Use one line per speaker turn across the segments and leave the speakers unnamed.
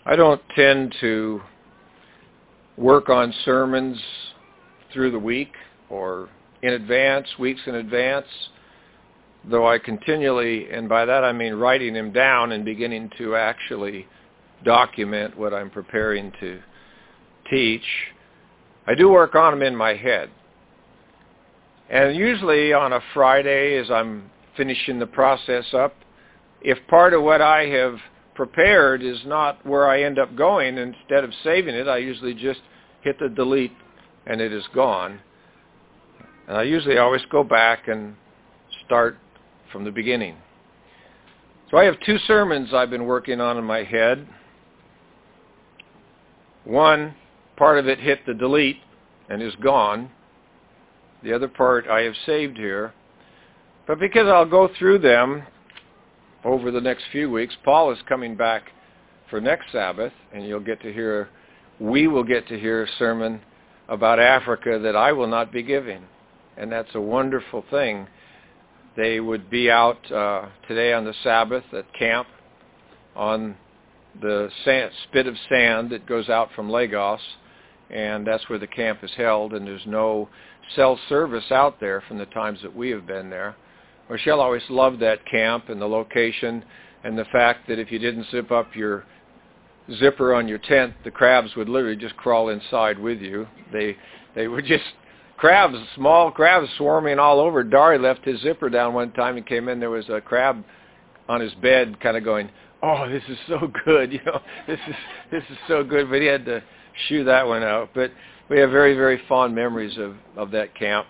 I don't tend to work on sermons through the week or in advance, weeks in advance, though I continually, and by that I mean writing them down and beginning to actually document what I'm preparing to teach. I do work on them in my head. And usually on a Friday, as I'm finishing the process up, if part of what I have prepared is not where I end up going, instead of saving it, I usually just hit the delete and it is gone. And I usually always go back and start from the beginning. So I have two sermons I've been working on in my head. One, part of it hit the delete and is gone. The other part I have saved here. But because I'll go through them over the next few weeks, Paul is coming back for next Sabbath, and we will get to hear a sermon about Africa that I will not be giving. And that's a wonderful thing. They would be out today on the Sabbath at camp on the spit of sand that goes out from Lagos, and that's where the camp is held, and there's no cell service out there from the times that we have been there. Michelle always loved that camp and the location and the fact that if you didn't zip up your zipper on your tent, the crabs would literally just crawl inside with you. They were just crabs, small crabs swarming all over. Dari left his zipper down one time and came in. There was a crab on his bed kind of going, "Oh, this is so good, this is so good," but he had to shoo that one out. But we have very, very fond memories of that camp.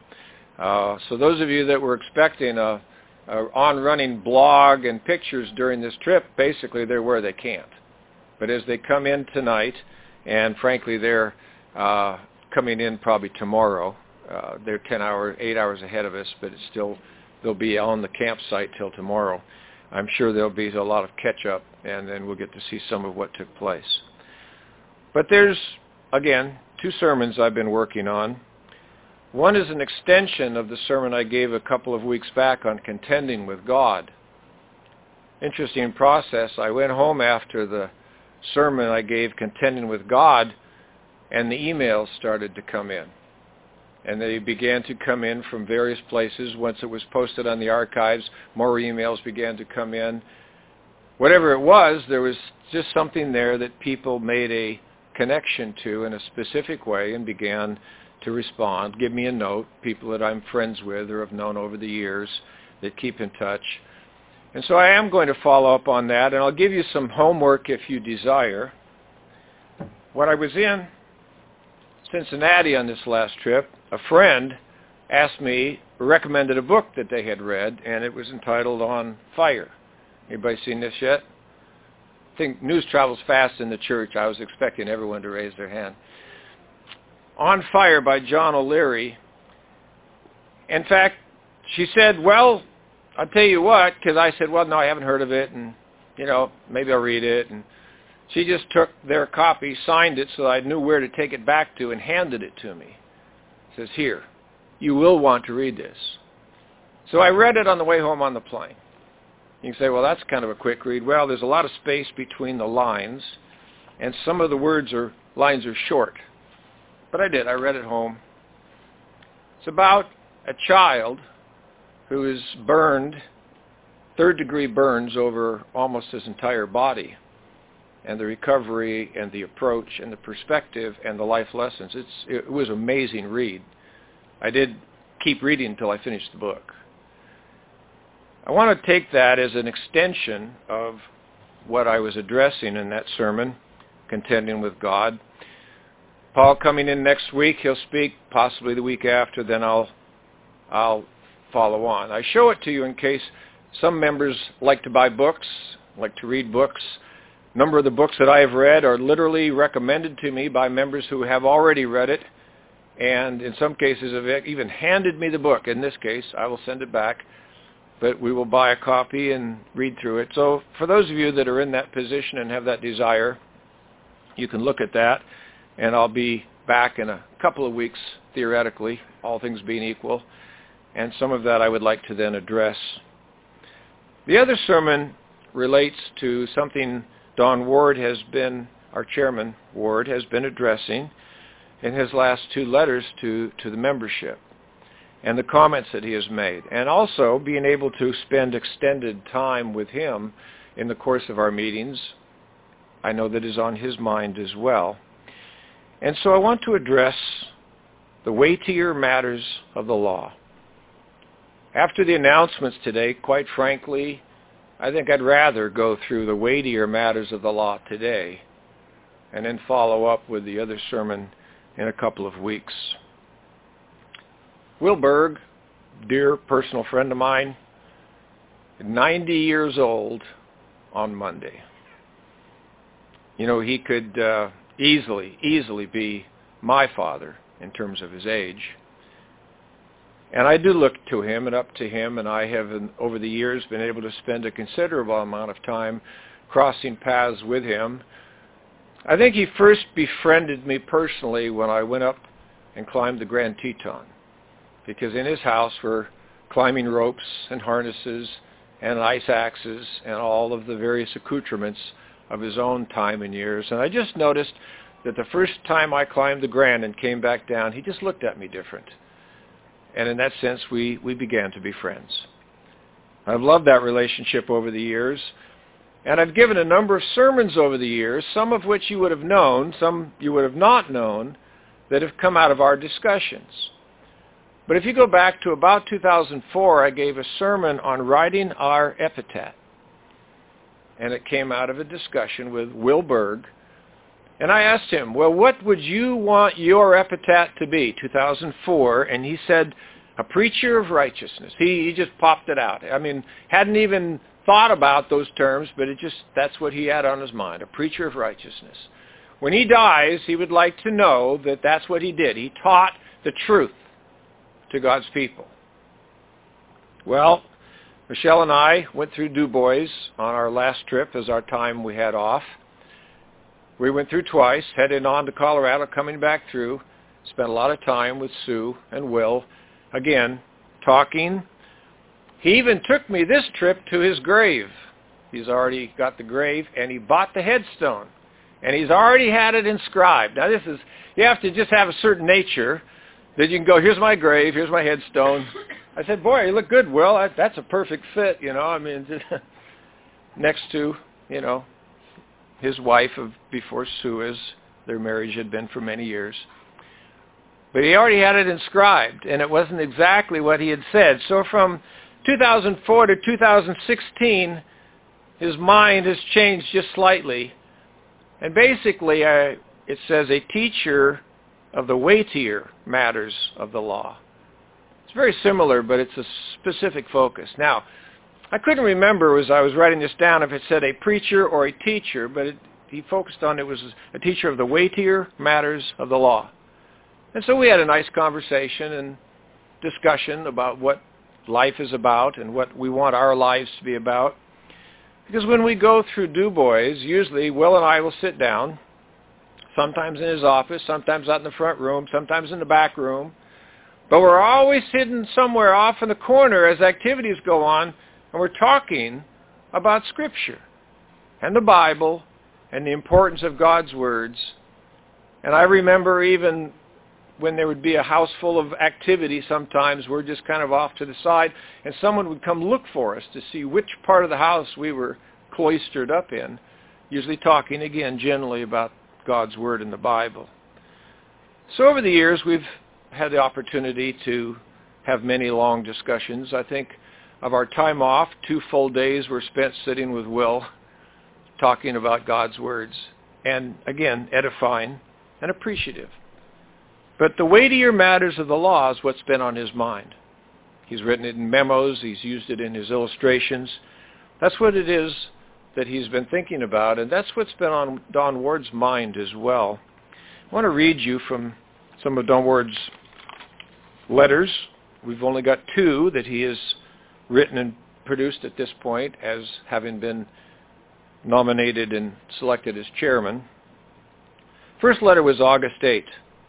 So those of you that were expecting a on-running blog and pictures during this trip, basically they're where they can't. But as they come in tonight, and frankly they're coming in probably tomorrow, they're 8 hours ahead of us, but they'll be on the campsite till tomorrow. I'm sure there'll be a lot of catch-up, and then we'll get to see some of what took place. But there's, again, two sermons I've been working on. One is an extension of the sermon I gave a couple of weeks back on contending with God. Interesting process. I went home after the sermon I gave, Contending with God, and the emails started to come in. And they began to come in from various places. Once it was posted on the archives, more emails began to come in. Whatever it was, there was just something there that people made a connection to in a specific way and began to respond, give me a note, people that I'm friends with or have known over the years that keep in touch. And so I am going to follow up on that, and I'll give you some homework if you desire. When I was in Cincinnati on this last trip, a friend recommended a book that they had read, and it was entitled On Fire. Anybody seen this yet? I think news travels fast in the church. I was expecting everyone to raise their hand. On Fire by John O'Leary. In fact, she said, "Well, I'll tell you what," because I said, "Well, no, I haven't heard of it, and, maybe I'll read it." And she just took their copy, signed it so I knew where to take it back to, and handed it to me. Says, "Here, you will want to read this." So I read it on the way home on the plane. You can say, "Well, that's kind of a quick read." Well, there's a lot of space between the lines, and some of the lines are short. But I did. I read it home. It's about a child who is burned, third-degree burns over almost his entire body, and the recovery and the approach and the perspective and the life lessons. It was an amazing read. I did keep reading until I finished the book. I want to take that as an extension of what I was addressing in that sermon, Contending with God. Paul coming in next week, he'll speak possibly the week after, then I'll follow on. I show it to you in case some members like to buy books, like to read books. A number of the books that I have read are literally recommended to me by members who have already read it, and in some cases have even handed me the book. In this case, I will send it back, but we will buy a copy and read through it. So for those of you that are in that position and have that desire, you can look at that. And I'll be back in a couple of weeks, theoretically, all things being equal. And some of that I would like to then address. The other sermon relates to something Don Ward has been our chairman, Ward, has been addressing in his last 2 letters to the membership, and the comments that he has made, and also being able to spend extended time with him in the course of our meetings, I know that is on his mind as well. And so I want to address the weightier matters of the law. After the announcements today, quite frankly, I think I'd rather go through the weightier matters of the law today and then follow up with the other sermon in a couple of weeks. Will Berg, dear personal friend of mine, 90 years old on Monday. You know, he could easily be my father in terms of his age. And I do look to him and up to him, and I have, over the years, been able to spend a considerable amount of time crossing paths with him. I think he first befriended me personally when I went up and climbed the Grand Teton, because in his house were climbing ropes and harnesses and ice axes and all of the various accoutrements of his own time and years. And I just noticed that the first time I climbed the Grand and came back down, he just looked at me different. And in that sense, we began to be friends. I've loved that relationship over the years. And I've given a number of sermons over the years, some of which you would have known, some you would have not known, that have come out of our discussions. But if you go back to about 2004, I gave a sermon on writing our epitaph. And it came out of a discussion with Will Berg. And I asked him, well, what would you want your epitaph to be, 2004? And he said, a preacher of righteousness. He just popped it out. I mean, hadn't even thought about those terms, but that's what he had on his mind, a preacher of righteousness. When he dies, he would like to know that that's what he did. He taught the truth to God's people. Well, Michelle and I went through Du Bois on our last trip as our time we had off. We went through twice, heading on to Colorado, coming back through, spent a lot of time with Sue and Will, again, talking. He even took me this trip to his grave. He's already got the grave, and he bought the headstone. And he's already had it inscribed. Now you have to just have a certain nature that you can go, here's my grave, here's my headstone. I said, boy, you look good, Will. That's a perfect fit, you know. I mean, next to, you know, his wife of before Sue, as their marriage had been for many years. But he already had it inscribed, and it wasn't exactly what he had said. So from 2004 to 2016, his mind has changed just slightly. And basically, it says a teacher of the weightier matters of the law. It's very similar, but it's a specific focus. Now, I couldn't remember as I was writing this down if it said a preacher or a teacher, but he focused on it was a teacher of the weightier matters of the law. And so we had a nice conversation and discussion about what life is about and what we want our lives to be about. Because when we go through Du Bois, usually Will and I will sit down, sometimes in his office, sometimes out in the front room, sometimes in the back room. But we're always hidden somewhere off in the corner as activities go on, and we're talking about Scripture and the Bible and the importance of God's words. And I remember even when there would be a house full of activity, sometimes we're just kind of off to the side, and someone would come look for us to see which part of the house we were cloistered up in, usually talking, again, generally about God's Word in the Bible. So over the years, we've had the opportunity to have many long discussions. I think of our time off, 2 full days were spent sitting with Will, talking about God's words, and again, edifying and appreciative. But the weightier matters of the law is what's been on his mind. He's written it in memos. He's used it in his illustrations. That's what it is that he's been thinking about, and that's what's been on Don Ward's mind as well. I want to read you from some of Don Ward's letters. We've only got 2 that he has written and produced at this point as having been nominated and selected as chairman. First letter was August 8th.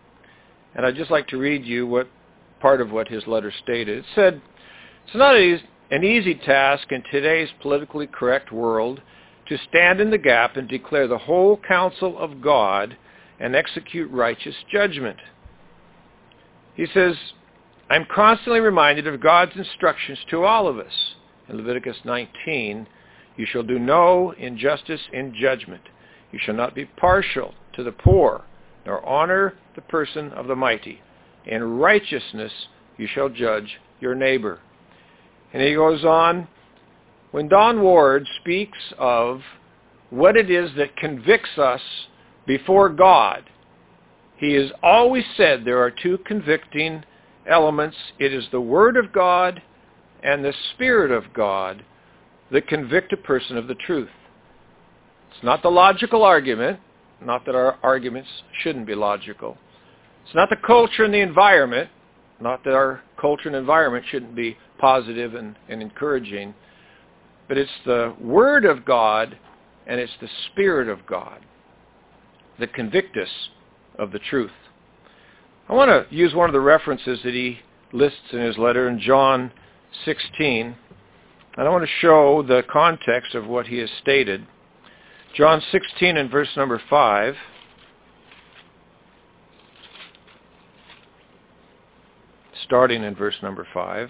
And I'd just like to read you what part of what his letter stated. It said, it's not an easy task in today's politically correct world to stand in the gap and declare the whole counsel of God and execute righteous judgment. He says, I'm constantly reminded of God's instructions to all of us. In Leviticus 19, you shall do no injustice in judgment. You shall not be partial to the poor, nor honor the person of the mighty. In righteousness you shall judge your neighbor. And he goes on, when Don Ward speaks of what it is that convicts us before God, he has always said there are two convicting elements. It is the Word of God and the Spirit of God that convict a person of the truth. It's not the logical argument, not that our arguments shouldn't be logical. It's not the culture and the environment, not that our culture and environment shouldn't be positive and encouraging, but it's the Word of God and it's the Spirit of God that convict us of the truth. I want to use one of the references that he lists in his letter in John 16, and I want to show the context of what he has stated. John 16 and verse number 5. Starting in verse number 5.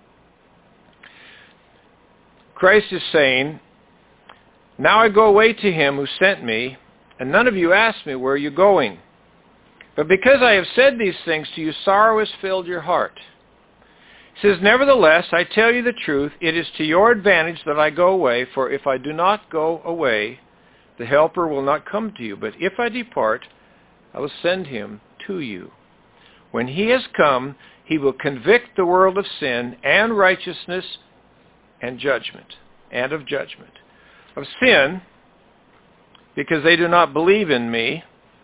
Christ is saying, now I go away to him who sent me, and none of you ask me, where are you going? But because I have said these things to you, sorrow has filled your heart. He says, nevertheless, I tell you the truth, it is to your advantage that I go away, for if I do not go away, the Helper will not come to you. But if I depart, I will send him to you. When he has come, he will convict the world of sin and righteousness and judgment, and of judgment. Of sin, because they do not believe in me.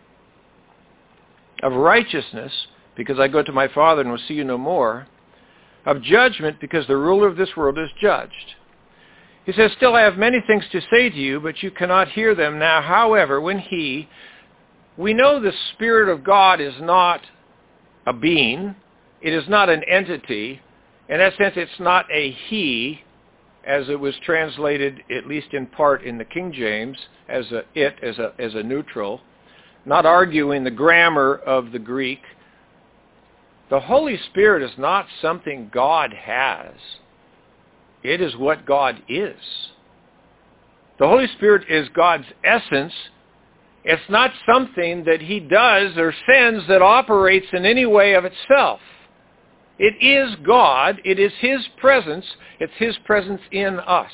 Of righteousness, because I go to my Father and will see you no more. Of judgment, because the ruler of this world is judged. He says, still I have many things to say to you, but you cannot hear them now. However, when we know the Spirit of God is not a being. It is not an entity. In that sense, it's not a he, as it was translated, at least in part in the King James, as a neutral. Not arguing the grammar of the Greek. The Holy Spirit is not something God has. It is what God is. The Holy Spirit is God's essence. It's not something that he does or sends that operates in any way of itself. It is God. It is his presence. It's his presence in us.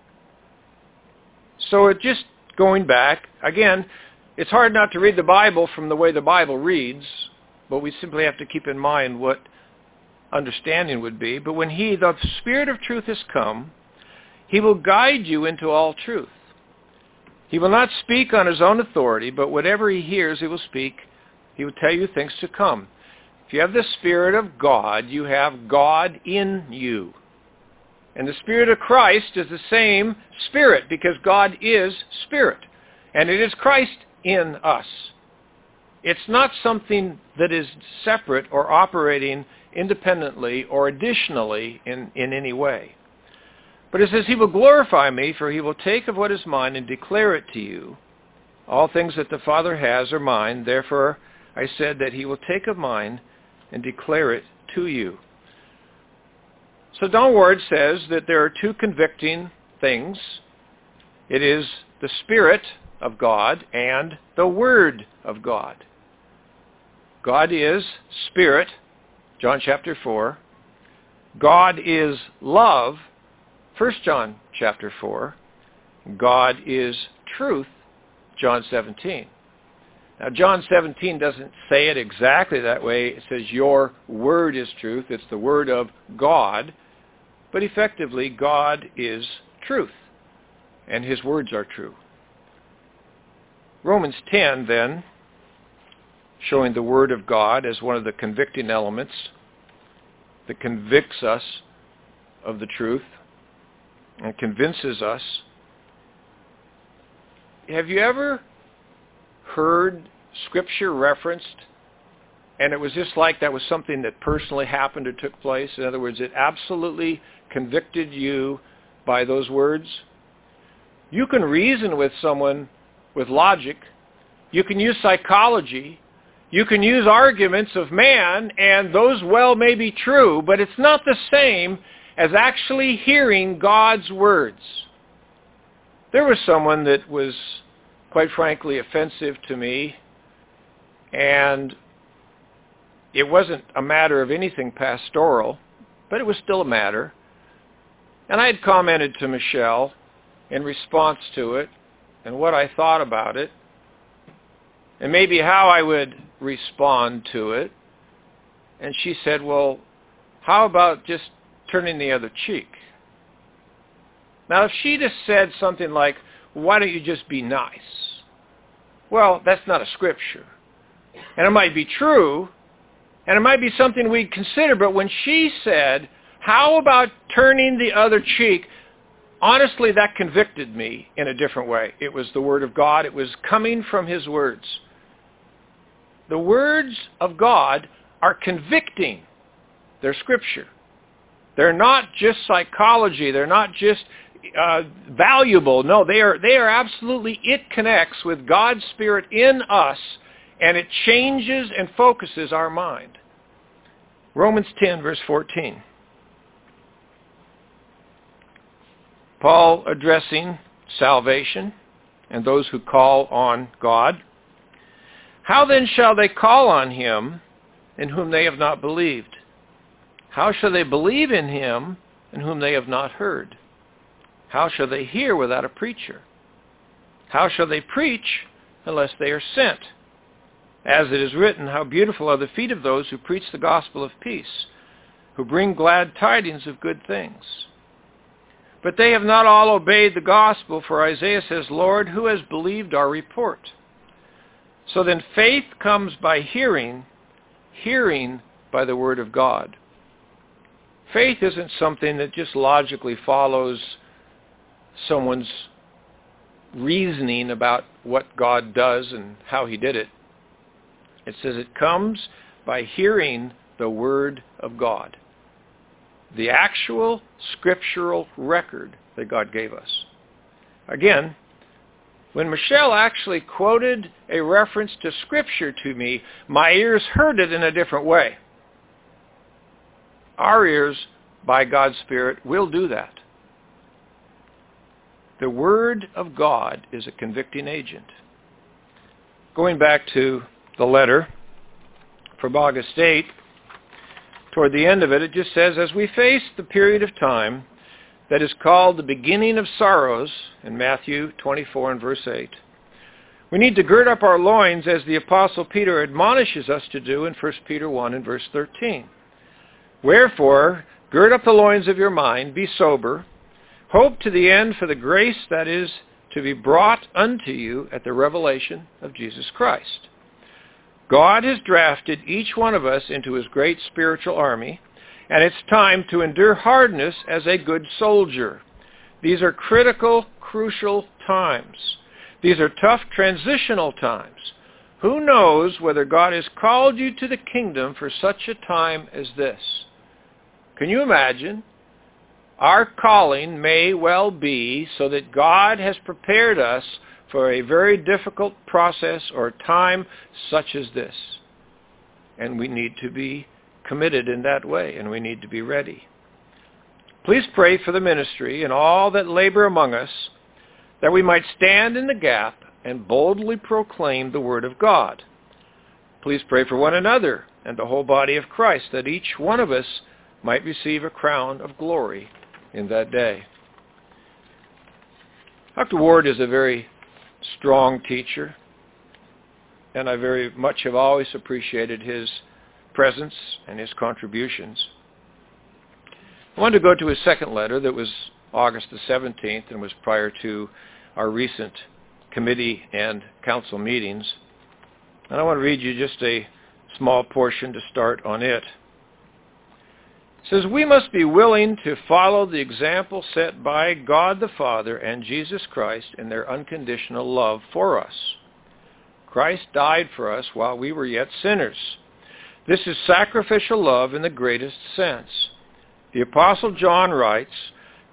So it just going back, again, it's hard not to read the Bible from the way the Bible reads, but we simply have to keep in mind what understanding would be. But when the Spirit of truth has come, he will guide you into all truth. He will not speak on his own authority, but whatever he hears, he will speak. He will tell you things to come. If you have the Spirit of God, you have God in you. And the Spirit of Christ is the same Spirit, because God is Spirit. And it is Christ in us. It's not something that is separate or operating independently or additionally in any way. But it says, he will glorify me, for he will take of what is mine and declare it to you. All things that the Father has are mine. Therefore, I said that he will take of mine and declare it to you. So Don Ward says that there are two convicting things. It is the Spirit of God and the Word of God. God is Spirit, John chapter 4. God is love, 1 John chapter 4. God is truth, John 17. Now, John 17 doesn't say it exactly that way. It says, your word is truth. It's the word of God. But effectively, God is truth, and his words are true. Romans 10, then, showing the word of God as one of the convicting elements that convicts us of the truth and convinces us. Have you ever heard Scripture referenced, and it was just like that was something that personally happened or took place? In other words, it absolutely convicted you by those words? You can reason with someone with logic. You can use psychology. You can use arguments of man, and those well may be true, but it's not the same as actually hearing God's words. There was someone that was, quite frankly, offensive to me, and it wasn't a matter of anything pastoral, but it was still a matter. And I had commented to Michelle in response to it and what I thought about it, and maybe how I would respond to it. And she said, well, how about just turning the other cheek? Now, if she just said something like, why don't you just be nice? Well, that's not a scripture. And it might be true, and it might be something we'd consider, but when she said, how about turning the other cheek, honestly, that convicted me in a different way. It was the Word of God. It was coming from His words. The words of God are convicting. They're Scripture. They're not just psychology. They're not just valuable. No, they are absolutely, it connects with God's Spirit in us, and it changes and focuses our mind. Romans 10, verse 14. Paul addressing salvation and those who call on God. How then shall they call on him in whom they have not believed? How shall they believe in him in whom they have not heard? How shall they hear without a preacher? How shall they preach unless they are sent? As it is written, how beautiful are the feet of those who preach the gospel of peace, who bring glad tidings of good things. But they have not all obeyed the gospel, for Isaiah says, Lord, who has believed our report? So then faith comes by hearing, hearing by the word of God. Faith isn't something that just logically follows someone's reasoning about what God does and how he did it. It says it comes by hearing the word of God, the actual scriptural record that God gave us. Again, when Michelle actually quoted a reference to Scripture to me, my ears heard it in a different way. Our ears, by God's Spirit, will do that. The Word of God is a convicting agent. Going back to the letter from August 8, toward the end of it, it just says, as we face the period of time that is called the beginning of sorrows, in Matthew 24 and verse 8, we need to gird up our loins as the Apostle Peter admonishes us to do in 1 Peter 1 and verse 13. Wherefore, gird up the loins of your mind, be sober, hope to the end for the grace that is to be brought unto you at the revelation of Jesus Christ. God has drafted each one of us into his great spiritual army, and it's time to endure hardness as a good soldier. These are critical, crucial times. These are tough transitional times. Who knows whether God has called you to the kingdom for such a time as this? Can you imagine? Our calling may well be so that God has prepared us for a very difficult process or time such as this. And we need to be committed in that way, and we need to be ready. Please pray for the ministry and all that labor among us, that we might stand in the gap and boldly proclaim the word of God. Please pray for one another and the whole body of Christ, that each one of us might receive a crown of glory in that day. Dr. Ward is a very strong teacher, and I very much have always appreciated his presence and his contributions. I wanted to go to his second letter that was August the 17th and was prior to our recent committee and council meetings. And I want to read you just a small portion to start on it. It says, we must be willing to follow the example set by God the Father and Jesus Christ in their unconditional love for us. Christ died for us while we were yet sinners. This is sacrificial love in the greatest sense. The Apostle John writes,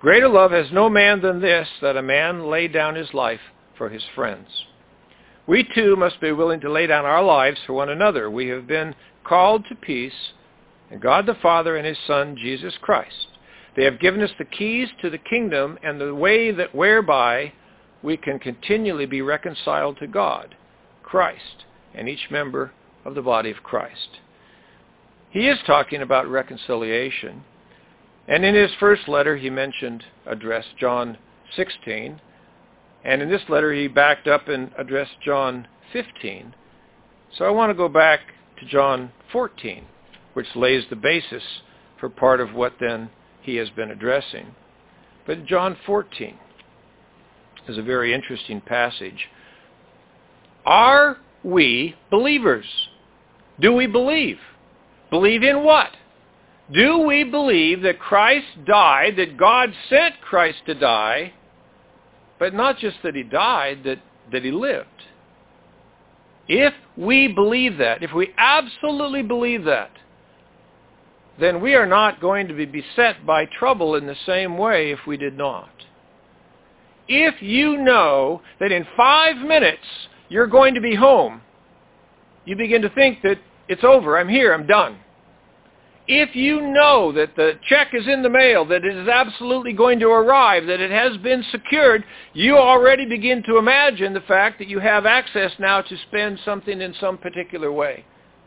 Greater love has no man than this, that a man lay down his life for his friends. We too must be willing to lay down our lives for one another. We have been called to peace, and God the Father and his Son, Jesus Christ. They have given us the keys to the kingdom and the way that whereby we can continually be reconciled to God, Christ, and each member of the body of Christ. He is talking about reconciliation. And in his first letter, he addressed John 16. And in this letter, he backed up and addressed John 15. So I want to go back to John 14, which lays the basis for part of what then he has been addressing. But John 14 is a very interesting passage. Are we believers? Do we believe? Believe in what? Do we believe that Christ died, that God sent Christ to die, but not just that he died, that he lived? If we believe that, if we absolutely believe that, then we are not going to be beset by trouble in the same way if we did not. If you know that in 5 minutes you're going to be home, you begin to think that it's over, I'm here, I'm done. If you know that the check is in the mail, that it is absolutely going to arrive, that it has been secured, you already begin to imagine the fact that you have access now to spend something in some particular way.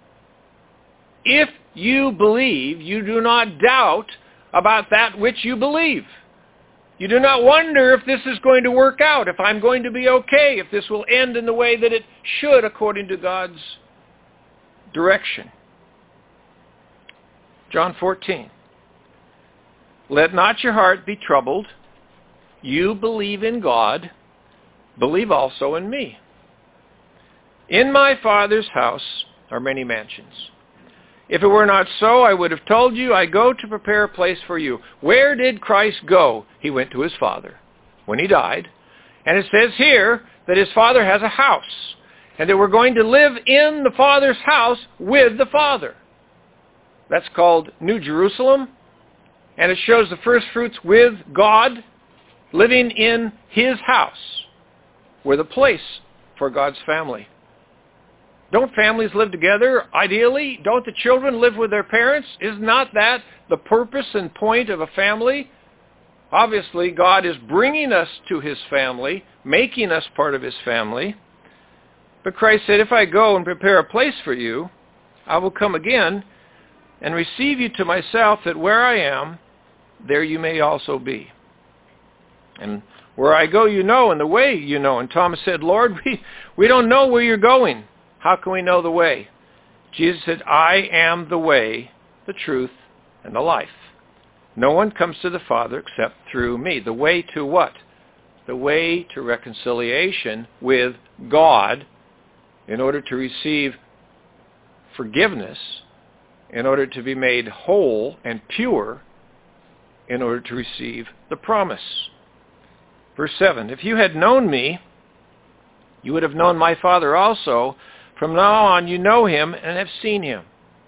If you believe, you do not doubt about that which you believe. You do not wonder if this is going to work out, if I'm going to be okay, if this will end in the way that it should according to God's direction. John 14. Let not your heart be troubled. You believe in God, believe also in me. In my Father's house are many mansions. If it were not so, I would have told you, I go to prepare a place for you. Where did Christ go? He went to his Father when he died. And it says here that his Father has a house, and that we're going to live in the Father's house with the Father. That's called New Jerusalem, and it shows the first fruits with God, living in his house. We're the place for God's family. Don't families live together, ideally? Don't the children live with their parents? Is not that the purpose and point of a family? Obviously, God is bringing us to his family, making us part of his family. But Christ said, if I go and prepare a place for you, I will come again and receive you to myself, that where I am, there you may also be. And where I go you know, and the way you know. And Thomas said, Lord, we don't know where you're going. How can we know the way? Jesus said, I am the way, the truth, and the life. No one comes to the Father except through me. The way to what? The way to reconciliation with God in order to receive forgiveness, in order to be made whole and pure, in order to receive the promise. Verse 7, if you had known me, you would have known my Father also. From now on you know him and have seen him.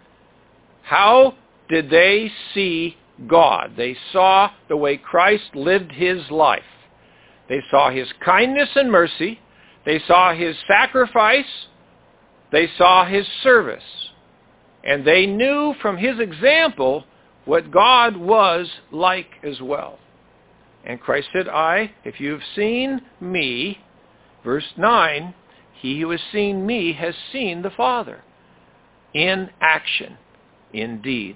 How did they see God? They saw the way Christ lived his life. They saw his kindness and mercy. They saw his sacrifice. They saw his service. And they knew from his example what God was like as well. And Christ said, if you have seen me, verse 9, he who has seen me has seen the Father in action, in deed.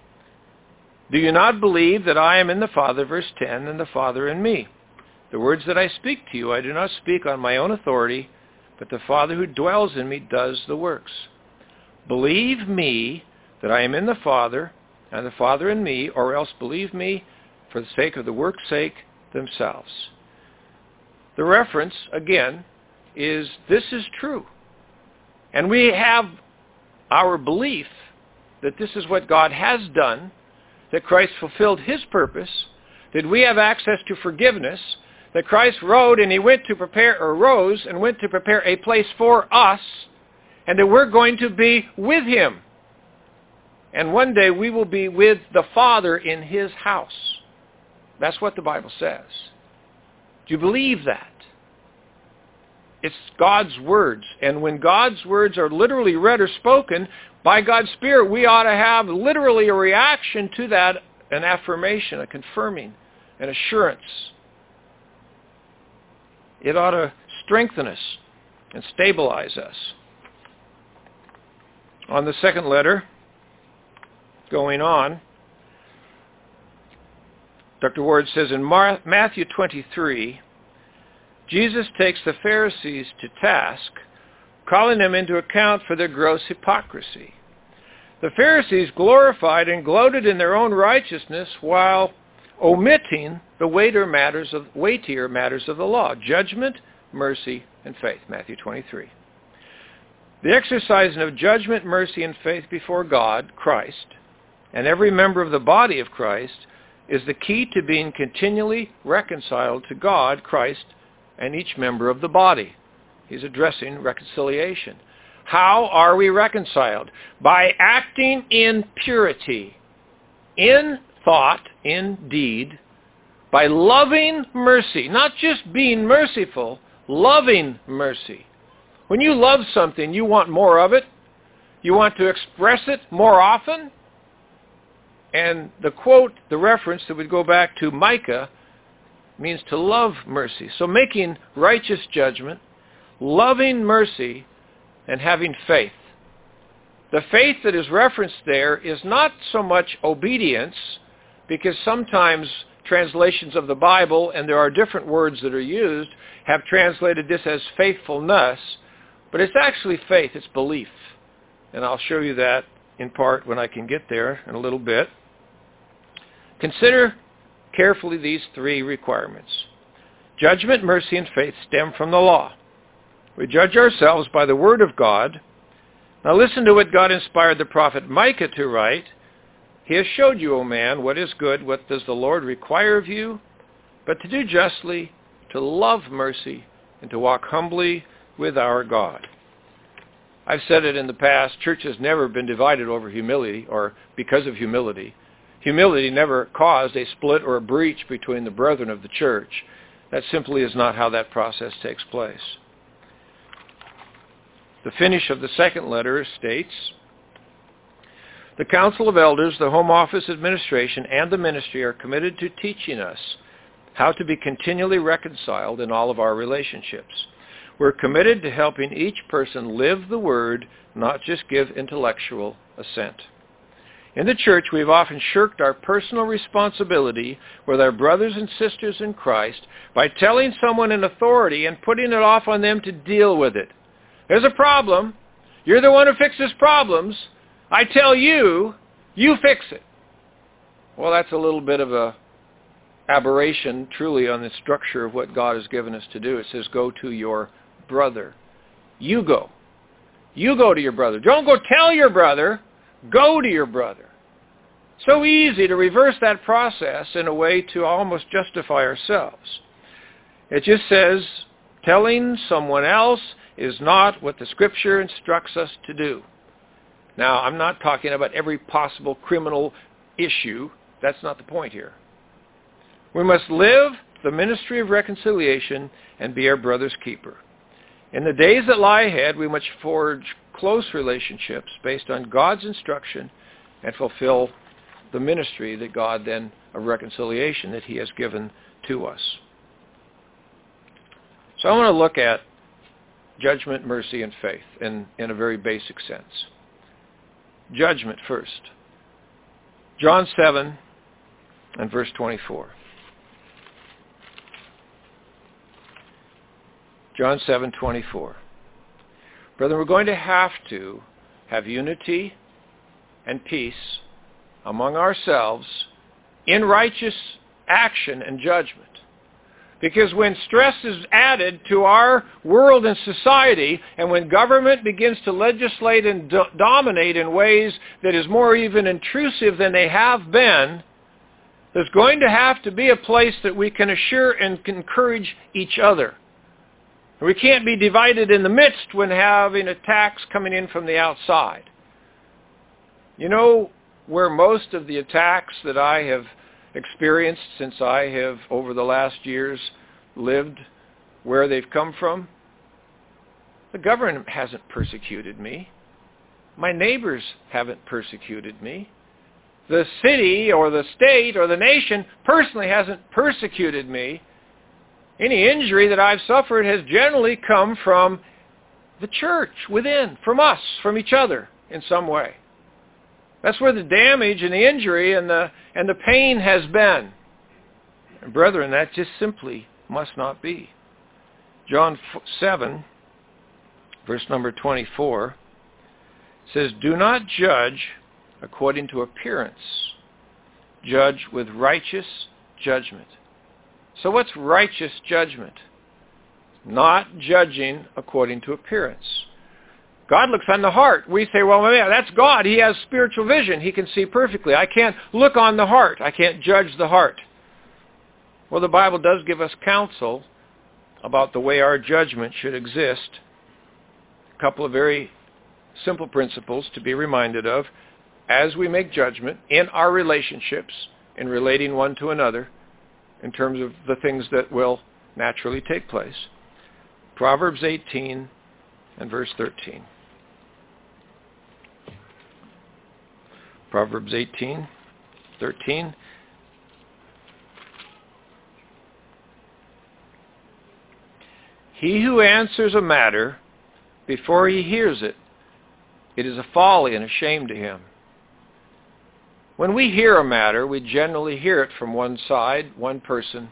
Do you not believe that I am in the Father, verse 10, and the Father in me? The words that I speak to you, I do not speak on my own authority, but the Father who dwells in me does the works. Believe me that I am in the Father, and the Father in me, or else believe me for the sake of the work's sake themselves. The reference, again, is this is true. And we have our belief that this is what God has done, that Christ fulfilled his purpose, that we have access to forgiveness, that Christ rose and went to prepare a place for us, and that we're going to be with him. And one day we will be with the Father in his house. That's what the Bible says. Do you believe that? It's God's words. And when God's words are literally read or spoken by God's Spirit, we ought to have literally a reaction to that, an affirmation, a confirming, an assurance. It ought to strengthen us and stabilize us. On the second letter, going on, Dr. Ward says in Matthew 23, Jesus takes the Pharisees to task, calling them into account for their gross hypocrisy. The Pharisees glorified and gloated in their own righteousness while omitting the weightier matters of the law: judgment, mercy, and faith. Matthew 23. The exercising of judgment, mercy, and faith before God, Christ, and every member of the body of Christ is the key to being continually reconciled to God, Christ, and each member of the body. He's addressing reconciliation. How are we reconciled? By acting in purity, in thought, in deed, by loving mercy, not just being merciful, loving mercy. When you love something, you want more of it. You want to express it more often. And the quote, the reference that would go back to Micah, means to love mercy. So making righteous judgment, loving mercy, and having faith. The faith that is referenced there is not so much obedience, because sometimes translations of the Bible, and there are different words that are used, have translated this as faithfulness, but it's actually faith, it's belief. And I'll show you that in part when I can get there in a little bit. Consider carefully these three requirements. Judgment, mercy, and faith stem from the law. We judge ourselves by the Word of God. Now listen to what God inspired the prophet Micah to write. He has showed you, O man, what is good, what does the Lord require of you, but to do justly, to love mercy, and to walk humbly with our God. I've said it in the past, church has never been divided over humility or because of humility. Humility never caused a split or a breach between the brethren of the church. That simply is not how that process takes place. The finish of the second letter states, the Council of Elders, the Home Office Administration, and the ministry are committed to teaching us how to be continually reconciled in all of our relationships. We're committed to helping each person live the Word, not just give intellectual assent. In the church, we've often shirked our personal responsibility with our brothers and sisters in Christ by telling someone in authority and putting it off on them to deal with it. There's a problem. You're the one who fixes problems. I tell you, you fix it. Well, that's a little bit of a aberration, truly, on the structure of what God has given us to do. It says, go to your brother. You go. You go to your brother. Don't go tell your brother. Go to your brother. So easy to reverse that process in a way to almost justify ourselves. It just says telling someone else is not what the Scripture instructs us to do. Now, I'm not talking about every possible criminal issue. That's not the point here. We must live the ministry of reconciliation and be our brother's keeper. In the days that lie ahead, we must forge close relationships based on God's instruction and fulfill the ministry that God then, of reconciliation, that he has given to us. So I want to look at judgment, mercy, and faith in a very basic sense. Judgment first. John 7 and verse 24. John 7:24. Brethren, we're going to have unity and peace among ourselves in righteous action and judgment. Because when stress is added to our world and society, and when government begins to legislate and dominate in ways that is more even intrusive than they have been, there's going to have to be a place that we can assure and encourage each other. We can't be divided in the midst when having attacks coming in from the outside. You know where most of the attacks that I have experienced since I have, over the last years, lived where they've come from. The government hasn't persecuted me. My neighbors haven't persecuted me. The city or the state or the nation personally hasn't persecuted me. Any injury that I've suffered has generally come from the church within, from us, from each other in some way. That's where the damage and the injury and the pain has been. And brethren, that just simply must not be. John 7, verse number 24, says, "Do not judge according to appearance. Judge with righteous judgment." So what's righteous judgment? Not judging according to appearance. God looks on the heart. We say, well, yeah, that's God. He has spiritual vision. He can see perfectly. I can't look on the heart. I can't judge the heart. Well, the Bible does give us counsel about the way our judgment should exist. A couple of very simple principles to be reminded of as we make judgment in our relationships, in relating one to another, in terms of the things that will naturally take place. Proverbs 18 and verse 13. Proverbs 18:13. "He who answers a matter before he hears it, it is a folly and a shame to him." When we hear a matter, we generally hear it from one side, one person.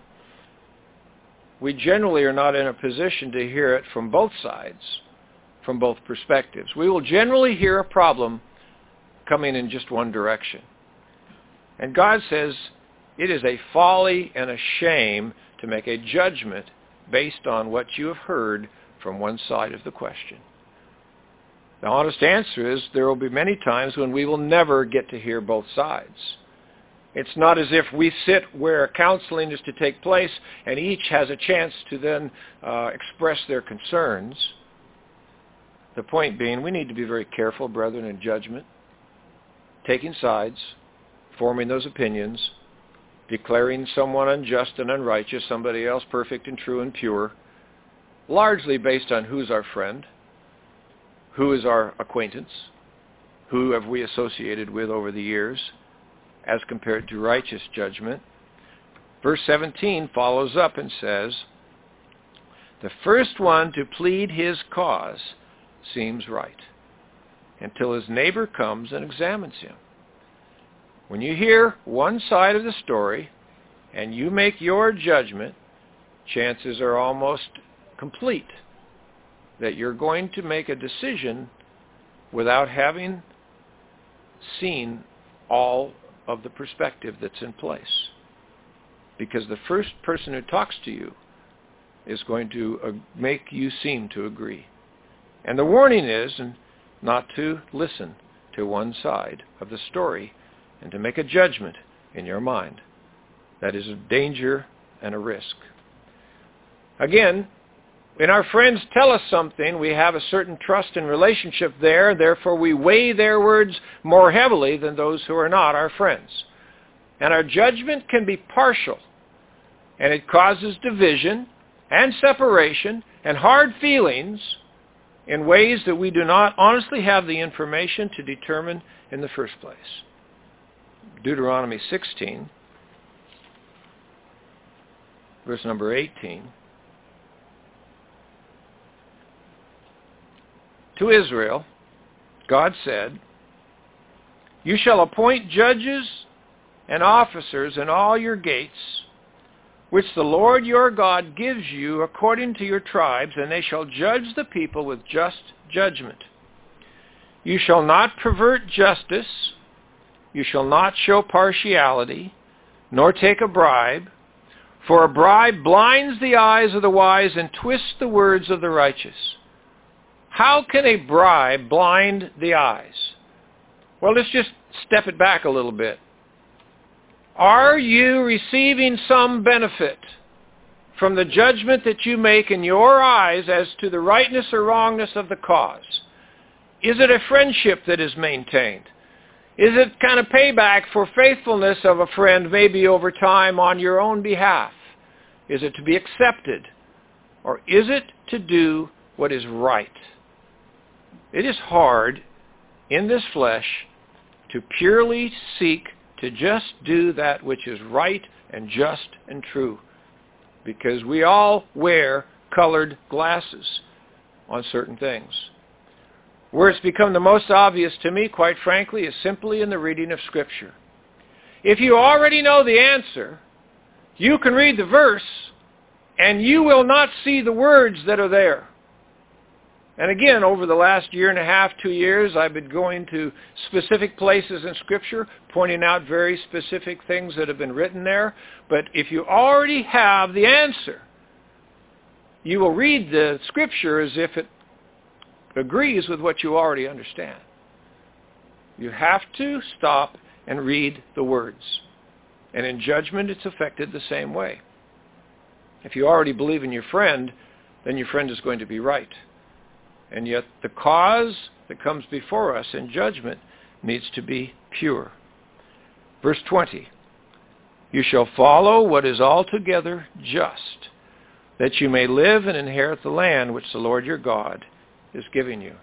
We generally are not in a position to hear it from both sides, from both perspectives. We will generally hear a problem coming in just one direction. And God says it is a folly and a shame to make a judgment based on what you have heard from one side of the question. The honest answer is there will be many times when we will never get to hear both sides. It's not as if we sit where counseling is to take place and each has a chance to then express their concerns. The point being, we need to be very careful, brethren, in judgment, taking sides, forming those opinions, declaring someone unjust and unrighteous, somebody else perfect and true and pure, largely based on who's our friend, who is our acquaintance, who have we associated with over the years, as compared to righteous judgment. Verse 17 follows up and says, "The first one to plead his cause seems right, until his neighbor comes and examines him." When you hear one side of the story and you make your judgment, chances are almost complete that you're going to make a decision without having seen all of the perspective that's in place. Because the first person who talks to you is going to make you seem to agree. And the warning is not to listen to one side of the story and to make a judgment in your mind. That is a danger and a risk. Again, when our friends tell us something, we have a certain trust and relationship there, therefore we weigh their words more heavily than those who are not our friends. And our judgment can be partial, and it causes division and separation and hard feelings in ways that we do not honestly have the information to determine in the first place. Deuteronomy 16, verse number 18. To Israel, God said, "You shall appoint judges and officers in all your gates, which the Lord your God gives you according to your tribes, and they shall judge the people with just judgment. You shall not pervert justice, you shall not show partiality, nor take a bribe, for a bribe blinds the eyes of the wise and twists the words of the righteous." How can a bribe blind the eyes? Well, let's just step it back a little bit. Are you receiving some benefit from the judgment that you make in your eyes as to the rightness or wrongness of the cause? Is it a friendship that is maintained? Is it kind of payback for faithfulness of a friend maybe over time on your own behalf? Is it to be accepted? Or is it to do what is right? It is hard in this flesh to purely seek to just do that which is right and just and true, because we all wear colored glasses on certain things. Where it's become the most obvious to me, quite frankly, is simply in the reading of Scripture. If you already know the answer, you can read the verse and you will not see the words that are there. And again, over the last 1.5 years, 2 years, I've been going to specific places in Scripture, pointing out very specific things that have been written there. But if you already have the answer, you will read the Scripture as if it agrees with what you already understand. You have to stop and read the words. And in judgment, it's affected the same way. If you already believe in your friend, then your friend is going to be right. And yet the cause that comes before us in judgment needs to be pure. Verse 20, you shall follow what is altogether just, that you may live and inherit the land which the Lord your God is giving you.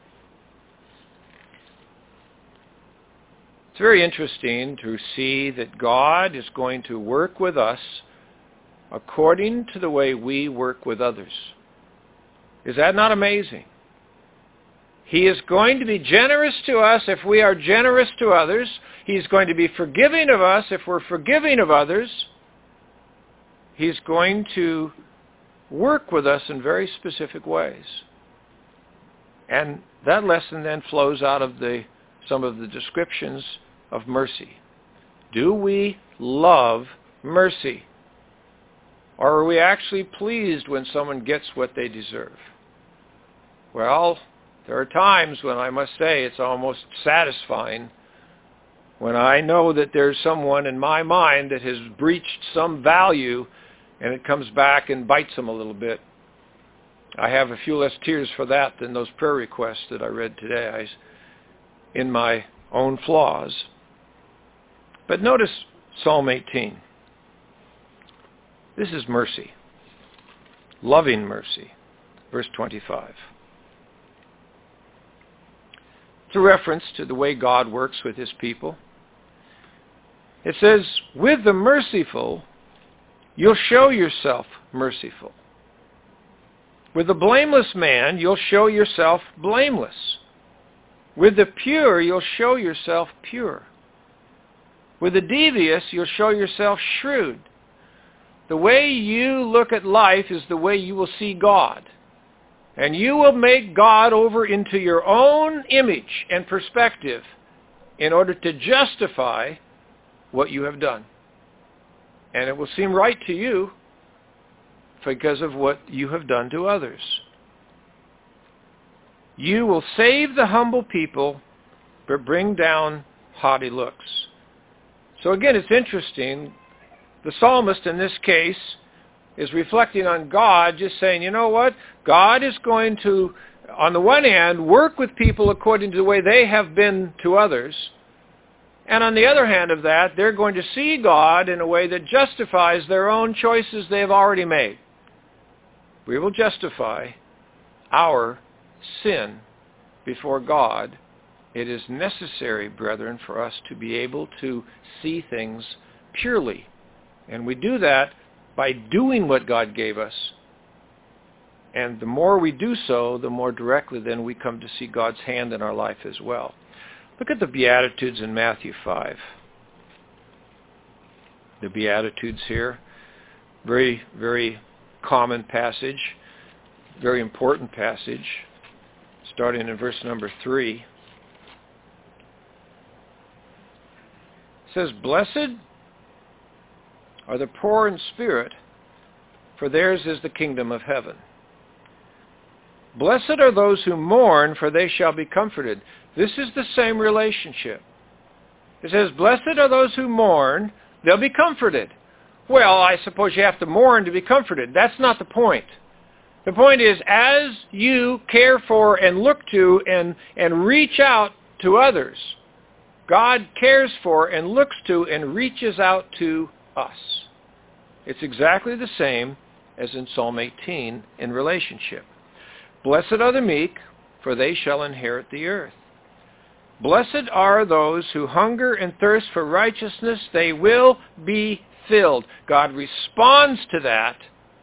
It's very interesting to see that God is going to work with us according to the way we work with others. Is that not amazing? He is going to be generous to us if we are generous to others. He's going to be forgiving of us if we're forgiving of others. He's going to work with us in very specific ways. And that lesson then flows out of some of the descriptions of mercy. Do we love mercy? Or are we actually pleased when someone gets what they deserve? Well, there are times when I must say it's almost satisfying when I know that there's someone in my mind that has breached some value and it comes back and bites them a little bit. I have a few less tears for that than those prayer requests that I read today in my own flaws. But notice Psalm 18. This is mercy, loving mercy, verse 25. It's a reference to the way God works with his people. It says, with the merciful, you'll show yourself merciful. With the blameless man, you'll show yourself blameless. With the pure, you'll show yourself pure. With the devious, you'll show yourself shrewd. The way you look at life is the way you will see God. And you will make God over into your own image and perspective in order to justify what you have done. And it will seem right to you because of what you have done to others. You will save the humble people, but bring down haughty looks. So again, it's interesting. The psalmist in this case is reflecting on God, just saying, you know what? God is going to, on the one hand, work with people according to the way they have been to others. And on the other hand of that, they're going to see God in a way that justifies their own choices they have already made. We will justify our sin before God. It is necessary, brethren, for us to be able to see things purely. And we do that by doing what God gave us. And the more we do so, the more directly then we come to see God's hand in our life as well. Look at the Beatitudes in Matthew 5. The Beatitudes here, very, very common passage, very important passage, starting in verse number 3. It says, blessed are the poor in spirit, for theirs is the kingdom of heaven. Blessed are those who mourn, for they shall be comforted. This is the same relationship. It says, blessed are those who mourn, they'll be comforted. Well, I suppose you have to mourn to be comforted. That's not the point. The point is, as you care for and look to and reach out to others, God cares for and looks to and reaches out to us. It's exactly the same as in Psalm 18 in relationship. Blessed are the meek, for they shall inherit the earth. Blessed are those who hunger and thirst for righteousness. They will be filled. God responds to that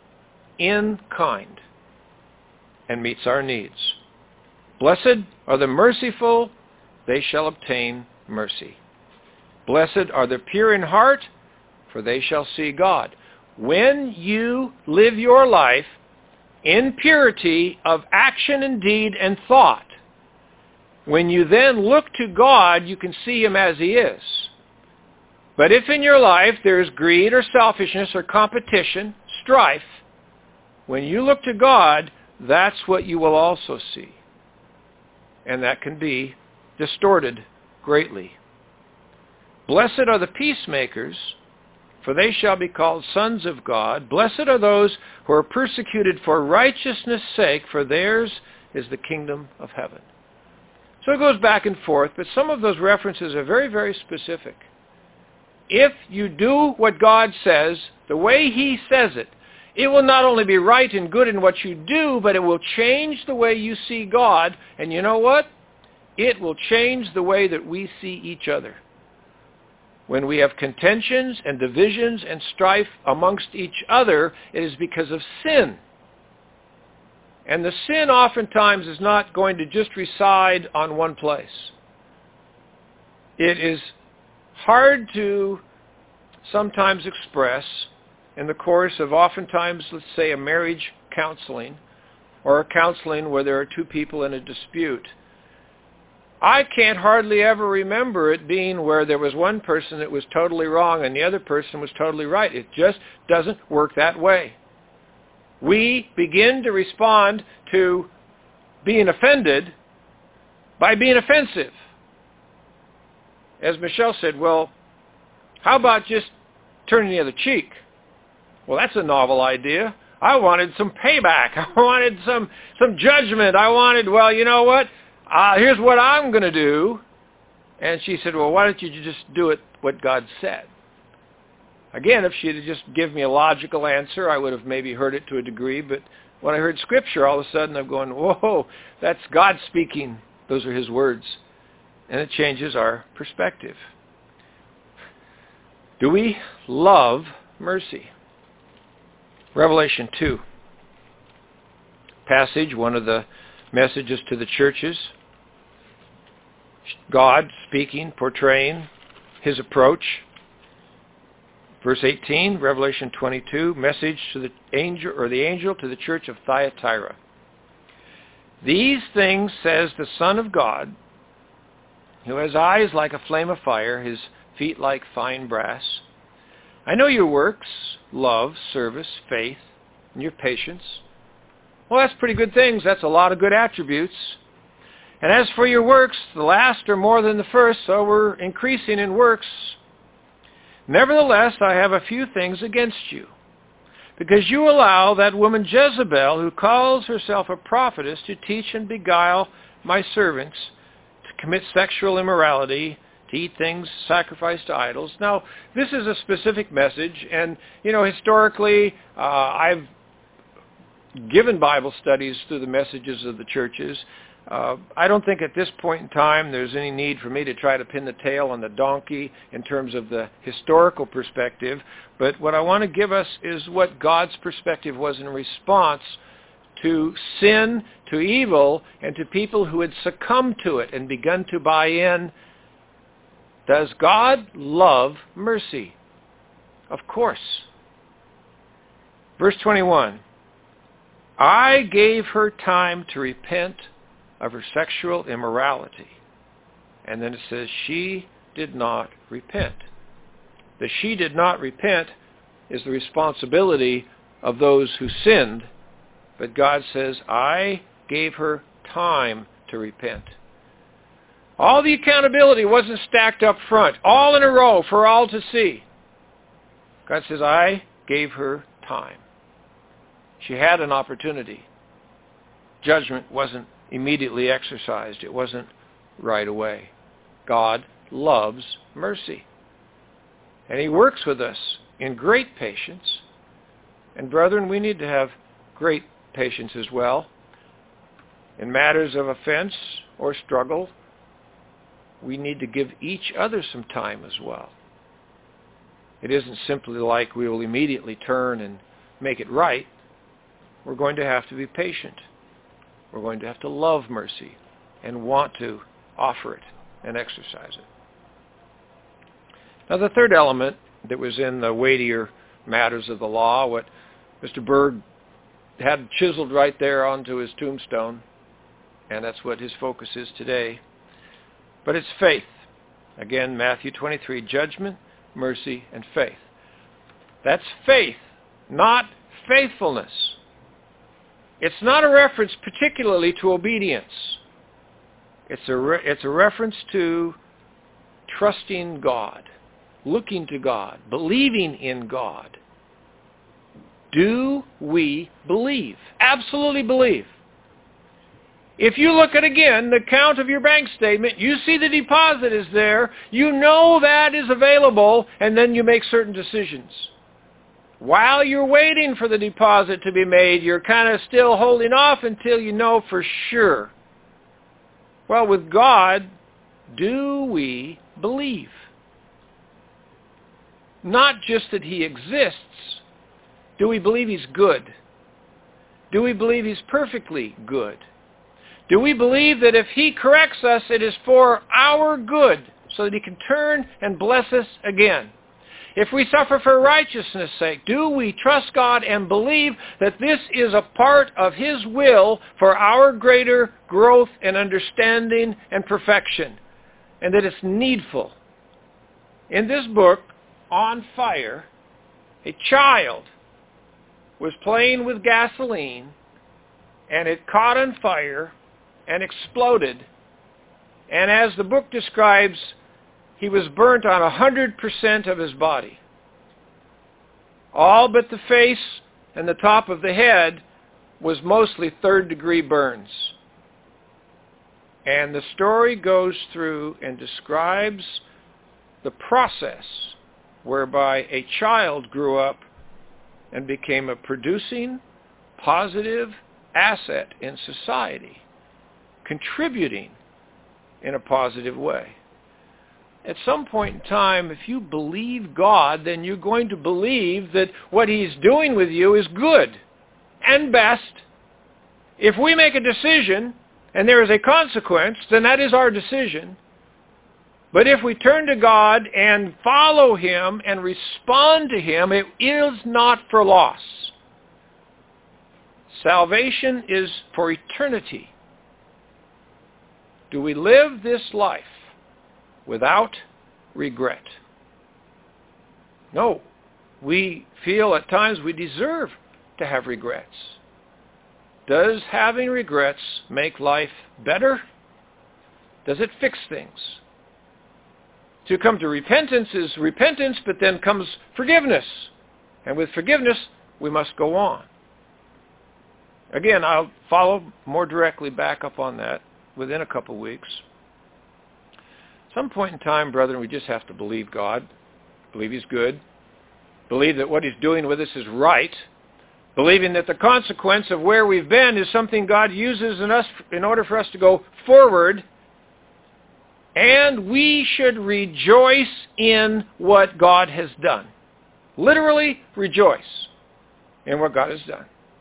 in kind and meets our needs. Blessed are the merciful. They shall obtain mercy. Blessed are the pure in heart, for they shall see God. When you live your life in purity of action and deed and thought, when you then look to God, you can see him as he is. But if in your life there is greed or selfishness or competition, strife, when you look to God, that's what you will also see. And that can be distorted greatly. Blessed are the peacemakers, for they shall be called sons of God. Blessed are those who are persecuted for righteousness' sake, for theirs is the kingdom of heaven. So it goes back and forth, but some of those references are very, very specific. If you do what God says, the way he says it, it will not only be right and good in what you do, but it will change the way you see God. And you know what? It will change the way that we see each other. When we have contentions and divisions and strife amongst each other, it is because of sin. And the sin oftentimes is not going to just reside on one place. It is hard to sometimes express in the course of oftentimes, let's say, a marriage counseling or a counseling where there are two people in a dispute. I can't hardly ever remember it being where there was one person that was totally wrong and the other person was totally right. It just doesn't work that way. We begin to respond to being offended by being offensive. As Michelle said, well, how about just turning the other cheek? Well, that's a novel idea. I wanted some payback. I wanted some judgment. I wanted, well, you know what? Here's what I'm going to do. And she said, well, why don't you just do it what God said? Again, if she had just given me a logical answer, I would have maybe heard it to a degree. But when I heard Scripture, all of a sudden I'm going, whoa, that's God speaking. Those are his words. And it changes our perspective. Do we love mercy? Revelation 2. Passage, one of the messages to the churches. God speaking, portraying his approach. Verse 18, Revelation 22, message to the angel, or the angel to the church of Thyatira. These things says the Son of God, who has eyes like a flame of fire, his feet like fine brass. I know your works, love, service, faith, and your patience. Well, that's pretty good things. That's a lot of good attributes. And as for your works, the last are more than the first, so we're increasing in works. Nevertheless, I have a few things against you, because you allow that woman Jezebel, who calls herself a prophetess, to teach and beguile my servants to commit sexual immorality, to eat things sacrificed to idols. Now, this is a specific message, and, historically, I've given Bible studies through the messages of the churches. I don't think at this point in time there's any need for me to try to pin the tail on the donkey in terms of the historical perspective, but what I want to give us is what God's perspective was in response to sin, to evil, and to people who had succumbed to it and begun to buy in. Does God love mercy? Of course. Verse 21, I gave her time to repent of her sexual immorality. And then it says, she did not repent. The she did not repent is the responsibility of those who sinned. But God says, I gave her time to repent. All the accountability wasn't stacked up front, all in a row for all to see. God says, I gave her time. She had an opportunity. Judgment wasn't immediately exercised. It wasn't right away. God loves mercy. And He works with us in great patience. And brethren, we need to have great patience as well. In matters of offense or struggle, we need to give each other some time as well. It isn't simply like we will immediately turn and make it right. We're going to have to be patient. We're going to have to love mercy and want to offer it and exercise it. Now the third element that was in the weightier matters of the law, what Mr. Berg had chiseled right there onto his tombstone, and that's what his focus is today. But it's faith. Again, Matthew 23, judgment, mercy, and faith. That's faith, not faithfulness. It's not a reference particularly to obedience. It's a reference to trusting God, looking to God, believing in God. Do we believe? Absolutely believe. If you look at, again, the count of your bank statement, you see the deposit is there, you know that is available, and then you make certain decisions. While you're waiting for the deposit to be made, you're kind of still holding off until you know for sure. Well, with God, do we believe? Not just that He exists. Do we believe He's good? Do we believe He's perfectly good? Do we believe that if He corrects us, it is for our good, so that He can turn and bless us again? If we suffer for righteousness' sake, do we trust God and believe that this is a part of His will for our greater growth and understanding and perfection, and that it's needful? In this book, On Fire, a child was playing with gasoline, and it caught on fire and exploded. And as the book describes, he was burnt on 100% of his body. All but the face and the top of the head was mostly third-degree burns. And the story goes through and describes the process whereby a child grew up and became a producing, positive asset in society, contributing in a positive way. At some point in time, if you believe God, then you're going to believe that what He's doing with you is good and best. If we make a decision and there is a consequence, then that is our decision. But if we turn to God and follow Him and respond to Him, it is not for loss. Salvation is for eternity. Do we live this life without regret? No. We feel at times we deserve to have regrets. Does having regrets make life better? Does it fix things? To come to repentance is repentance, but then comes forgiveness. And with forgiveness, we must go on. Again, I'll follow more directly back up on that within a couple weeks. Some point in time, brethren, we just have to believe God, believe He's good, believe that what He's doing with us is right, believing that the consequence of where we've been is something God uses in us in order for us to go forward, and we should rejoice in what God has done. Literally rejoice in what God has done.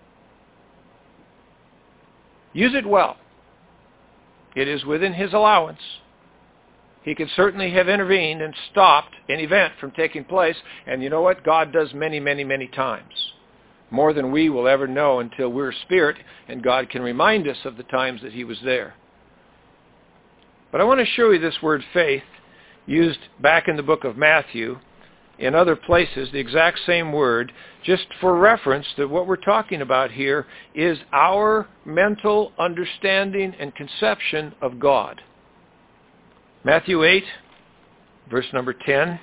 Use it well. It is within His allowance. He could certainly have intervened and stopped an event from taking place. And you know what? God does many, many, many times. More than we will ever know until we're spirit and God can remind us of the times that He was there. But I want to show you this word faith used back in the book of Matthew. In other places, the exact same word, just for reference that what we're talking about here is our mental understanding and conception of God. Matthew 8, verse number 10.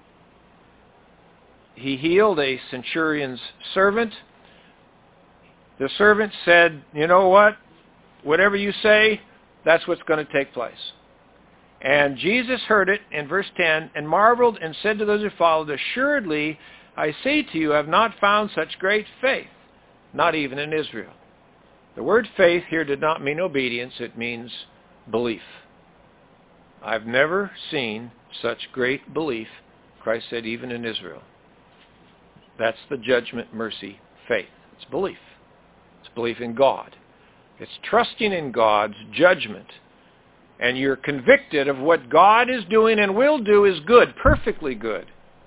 He healed a centurion's servant. The servant said, you know what? Whatever you say, that's what's going to take place. And Jesus heard it in verse 10 and marveled and said to those who followed, assuredly, I say to you, I have not found such great faith, not even in Israel. The word faith here did not mean obedience. It means belief. I've never seen such great belief, Christ said, even in Israel. That's the judgment, mercy, faith. It's belief. It's belief in God. It's trusting in God's judgment. And you're convicted of what God is doing and will do is good, perfectly good.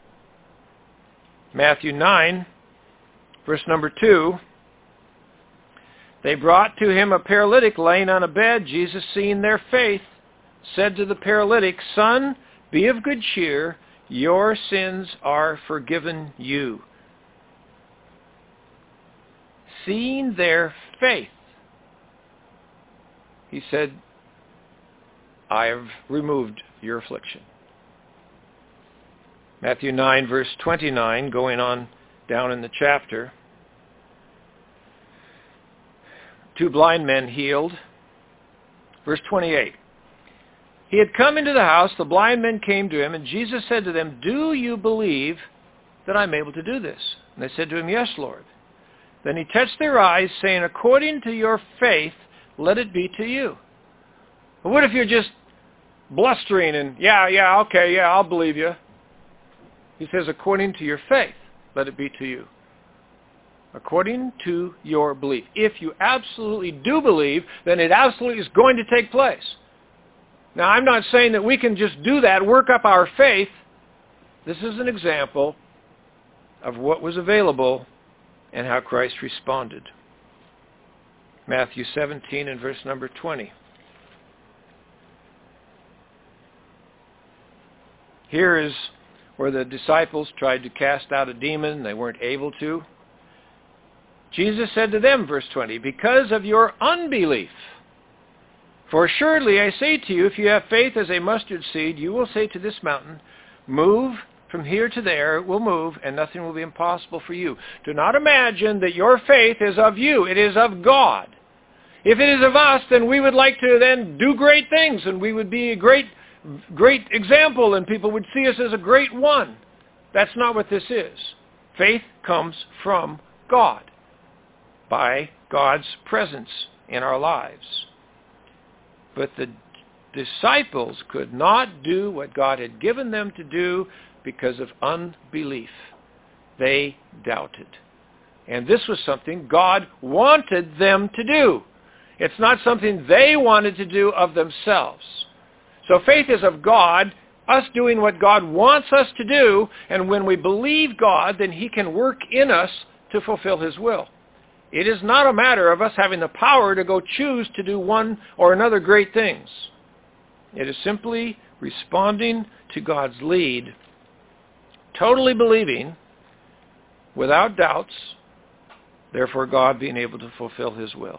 Matthew 9, verse number 2. They brought to him a paralytic laying on a bed. Jesus, seeing their faith, said to the paralytic, Son, be of good cheer. Your sins are forgiven you. Seeing their faith, he said, I have removed your affliction. Matthew 9, verse 29, going on down in the chapter. 2 blind men healed. Verse 28. He had come into the house, the blind men came to him, and Jesus said to them, do you believe that I'm able to do this? And they said to him, yes, Lord. Then he touched their eyes, saying, according to your faith, let it be to you. But what if you're just blustering and, okay, I'll believe you. He says, according to your faith, let it be to you. According to your belief. If you absolutely do believe, then it absolutely is going to take place. Now, I'm not saying that we can just do that, work up our faith. This is an example of what was available and how Christ responded. Matthew 17 and verse number 20. Here is where the disciples tried to cast out a demon. They weren't able to. Jesus said to them, verse 20, because of your unbelief. For assuredly I say to you, if you have faith as a mustard seed, you will say to this mountain, move from here to there, it will move, and nothing will be impossible for you. Do not imagine that your faith is of you. It is of God. If it is of us, then we would like to then do great things, and we would be a great example, and people would see us as a great one. That's not what this is. Faith comes from God, by God's presence in our lives. But the disciples could not do what God had given them to do because of unbelief. They doubted. And this was something God wanted them to do. It's not something they wanted to do of themselves. So faith is of God, us doing what God wants us to do, and when we believe God, then he can work in us to fulfill his will. It is not a matter of us having the power to go choose to do one or another great things. It is simply responding to God's lead, totally believing, without doubts, therefore God being able to fulfill his will.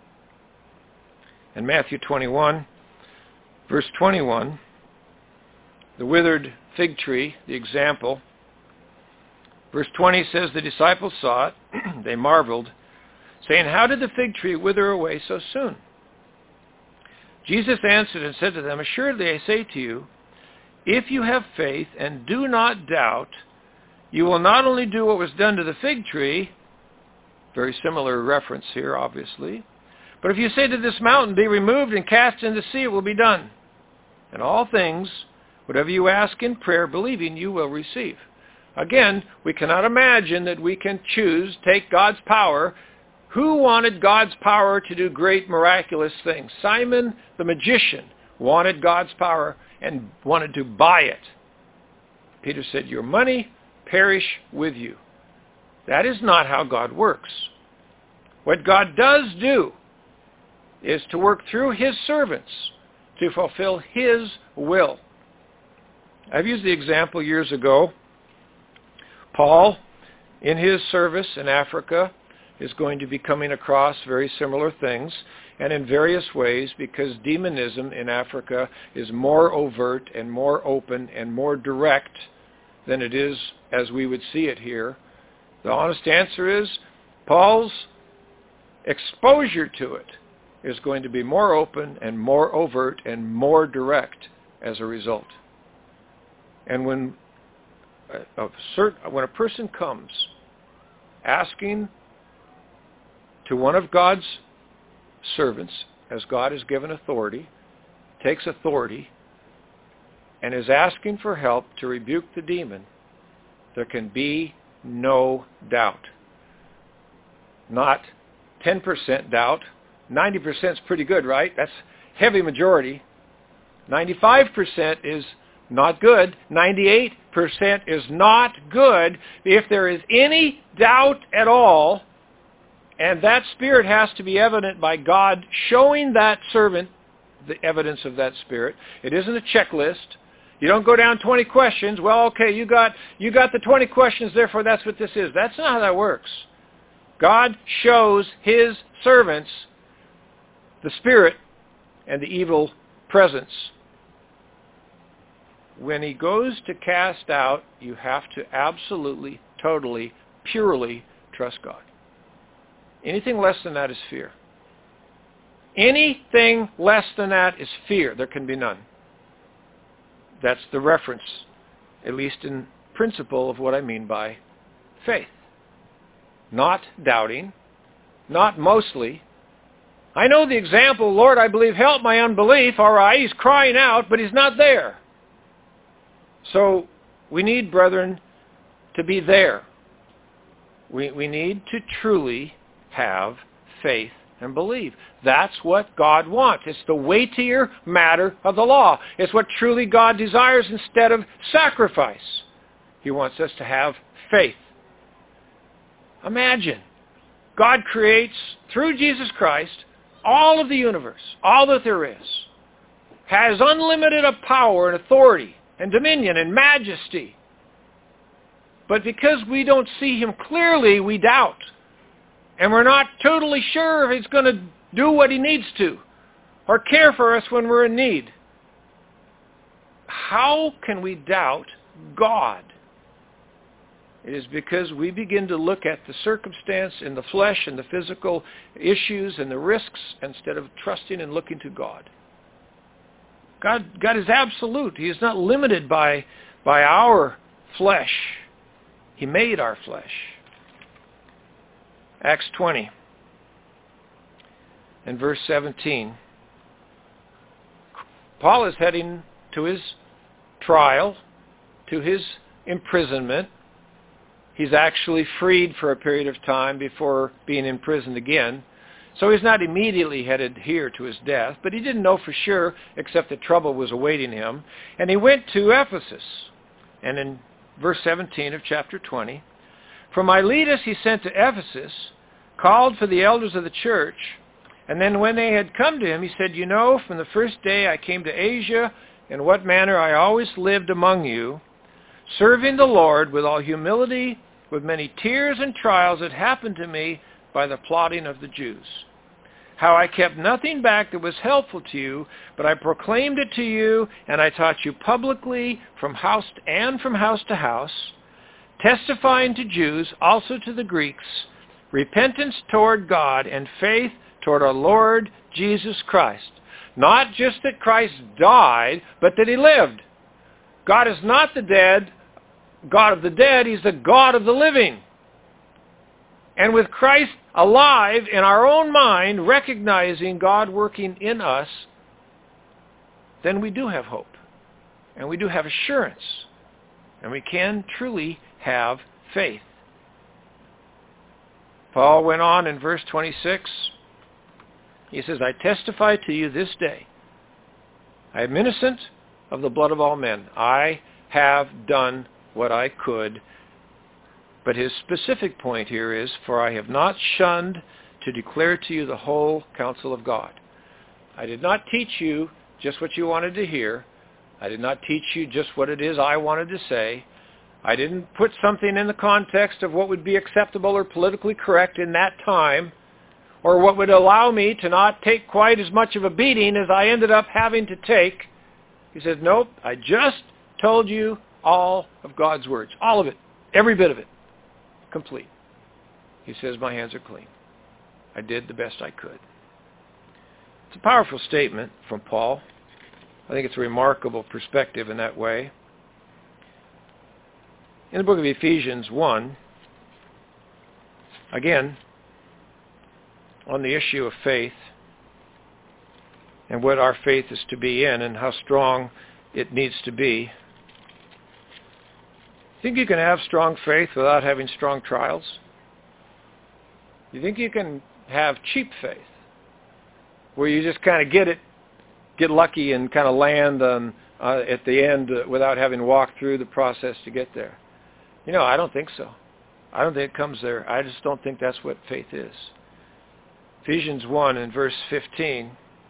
In Matthew 21, verse 21, the withered fig tree, the example. Verse 20 says, the disciples saw it, they marveled, saying, how did the fig tree wither away so soon? Jesus answered and said to them, assuredly I say to you, if you have faith and do not doubt, you will not only do what was done to the fig tree, very similar reference here, obviously, but if you say to this mountain, be removed and cast into the sea, it will be done. And all things, whatever you ask in prayer, believing, you will receive. Again, we cannot imagine that we can choose, take God's power. Who wanted God's power to do great miraculous things? Simon the magician wanted God's power and wanted to buy it. Peter said, your money perish with you. That is not how God works. What God does do is to work through his servants to fulfill his will. I've used the example years ago. Paul, in his service in Africa, is going to be coming across very similar things, and in various ways, because demonism in Africa is more overt and more open and more direct than it is as we would see it here. The honest answer is, Paul's exposure to it is going to be more open and more overt and more direct as a result. And when a person comes asking to one of God's servants, as God has given authority, takes authority, and is asking for help to rebuke the demon, there can be no doubt. Not 10% doubt. 90% is pretty good, right? That's heavy majority. 95% is not good. 98% is not good. If there is any doubt at all, and that spirit has to be evident by God showing that servant the evidence of that spirit. It isn't a checklist. You don't go down 20 questions. Well, okay, you got the 20 questions, therefore that's what this is. That's not how that works. God shows his servants the spirit and the evil presence. When he goes to cast out, you have to absolutely, totally, purely trust God. Anything less than that is fear. Anything less than that is fear. There can be none. That's the reference, at least in principle, of what I mean by faith. Not doubting, not mostly. I know the example, Lord, I believe, help my unbelief. All right, he's crying out, but he's not there. So we need, brethren, to be there. We need to truly have faith and believe. That's what God wants. It's the weightier matter of the law. It's what truly God desires instead of sacrifice. He wants us to have faith. Imagine, God creates, through Jesus Christ, all of the universe, all that there is, has unlimited of power and authority and dominion and majesty. But because we don't see him clearly, we doubt. And we're not totally sure if he's going to do what he needs to or care for us when we're in need. How can we doubt God? It is because we begin to look at the circumstance in the flesh and the physical issues and the risks instead of trusting and looking to God. God is absolute. He is not limited by our flesh. He made our flesh. Acts 20 and verse 17. Paul is heading to his trial, to his imprisonment. He's actually freed for a period of time before being imprisoned again. So he's not immediately headed here to his death, but he didn't know for sure, except that trouble was awaiting him. And he went to Ephesus. And in verse 17 of chapter 20, from Miletus he sent to Ephesus, called for the elders of the church, and then when they had come to him, he said, you know, from the first day I came to Asia, in what manner I always lived among you, serving the Lord with all humility, with many tears and trials that happened to me by the plotting of the Jews. How I kept nothing back that was helpful to you, but I proclaimed it to you, and I taught you publicly from house to house, testifying to Jews, also to the Greeks, repentance toward God and faith toward our Lord Jesus Christ. Not just that Christ died, but that he lived. God is not the God of the dead, he's the God of the living. And with Christ alive in our own mind, recognizing God working in us, then we do have hope. And we do have assurance. And we can truly have faith. Paul went on in verse 26. He says, I testify to you this day, I am innocent of the blood of all men. I have done what I could. But his specific point here is, for I have not shunned to declare to you the whole counsel of God. I did not teach you just what you wanted to hear. I did not teach you just what it is I wanted to say. I didn't put something in the context of what would be acceptable or politically correct in that time, or what would allow me to not take quite as much of a beating as I ended up having to take. He said, nope, I just told you all of God's words. All of it. Every bit of it. Complete. He says, my hands are clean. I did the best I could. It's a powerful statement from Paul. I think it's a remarkable perspective in that way. In the book of Ephesians 1, again, on the issue of faith and what our faith is to be in and how strong it needs to be. Think you can have strong faith without having strong trials? You think you can have cheap faith, where you just kind of get lucky and kind of land on, at the end without having walked through the process to get there? I don't think so. I don't think it comes there. I just don't think that's what faith is. Ephesians 1 and verse 15.